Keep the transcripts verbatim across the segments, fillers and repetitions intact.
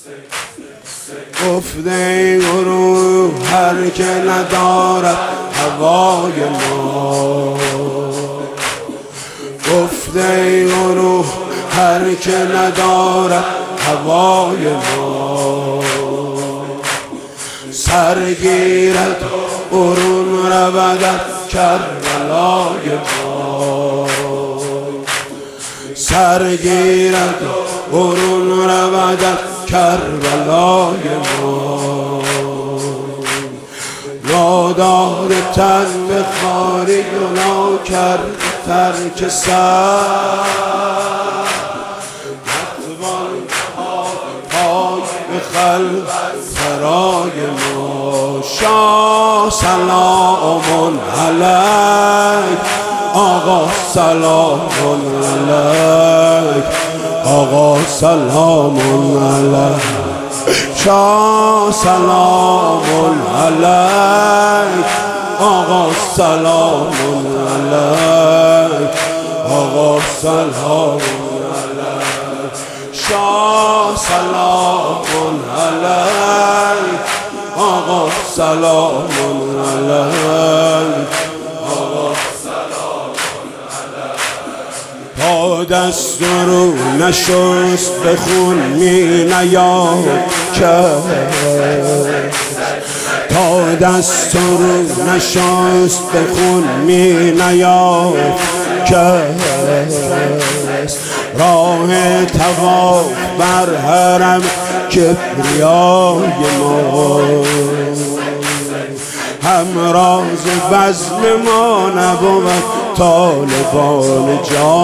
گفته گروه هر که ندارد هوای ما، گفته گروه هر که ندارد هوای ما، سرگیرد برون رود کربلای ما، سرگیرد برون رود کربلای ما، نادار تن به خاری گناه کرد ترک سر، نتوان پای به خلق سرای ما. شاه سلام علیک آقا، سلام علیک آقا، سلام علیک شاه، سلام علیک آقا، سلام علیک آقا، سلام علیک شاه، سلام علیک آقا، سلام علیک آقا، سلام علیک. تا دست رو نشست به خون می نیاد کرد، تا دست رو نشست به خون می نیاد کرد، راه طواف بر حرم کبریای ما، همراز بزم ما نبود طالبان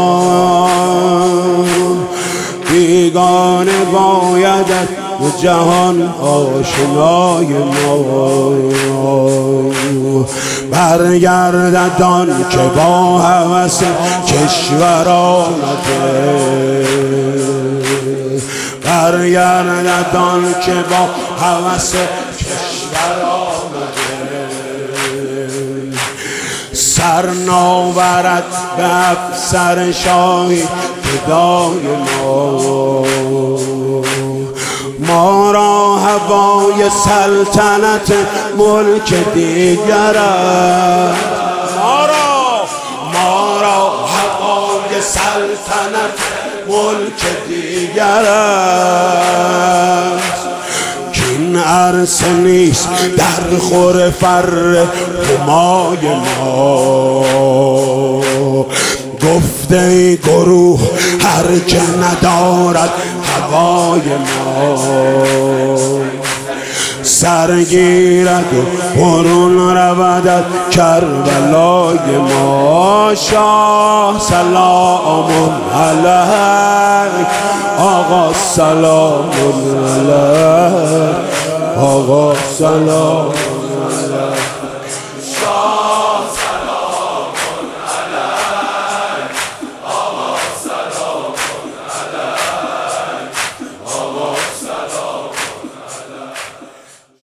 جان، بیگانه بایدت به جهان آشنای ما، برگردد آن که با هوس کشور آمده، برگردد آن که با هوس کشور آمده، سر ناورد به افسر شاهی فدای ما، ما را هوای سلطنت ملک دیگر است، ما را ما را هوای سلطنت ملک دیگر است، کین عرصه نیست در خور فر همای ما، گفته گروه هر که ندارد هوای ما، سرگیرد و برون رود کربلای ما. شاه سلام علیک آقا، سلام علیک آقا، سلام